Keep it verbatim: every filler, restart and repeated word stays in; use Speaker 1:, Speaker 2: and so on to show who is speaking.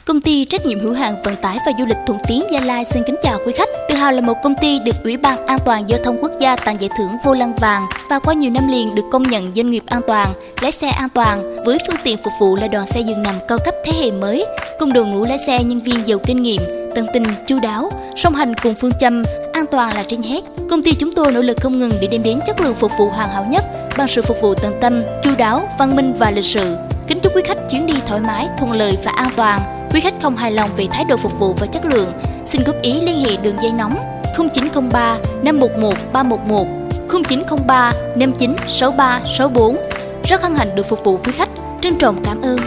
Speaker 1: Công ty trách nhiệm hữu hạn vận tải và du lịch Thuận Tiến Gia Lai xin kính chào quý khách. Tự hào là một công ty được Ủy ban An toàn Giao thông Quốc gia tặng giải thưởng Vô Lăng Vàng và qua nhiều năm liền được công nhận doanh nghiệp an toàn, lái xe an toàn với phương tiện phục vụ là đoàn xe giường nằm cao cấp thế hệ mới, cùng đội ngũ lái xe nhân viên giàu kinh nghiệm, tận tình, chu đáo, song hành cùng phương châm an toàn là trên hết. Công ty chúng tôi nỗ lực không ngừng để đem đến chất lượng phục vụ hoàn hảo nhất bằng sự phục vụ tận tâm, chu đáo, văn minh và lịch sự. Kính chúc quý khách chuyến đi thoải mái, thuận lợi và an toàn. Quý khách không hài lòng về thái độ phục vụ và chất lượng, xin góp ý liên hệ đường dây nóng không chín không ba năm một một ba một một, không chín không ba năm chín sáu ba sáu bốn. Rất hân hạnh được phục vụ quý khách. Trân trọng cảm ơn.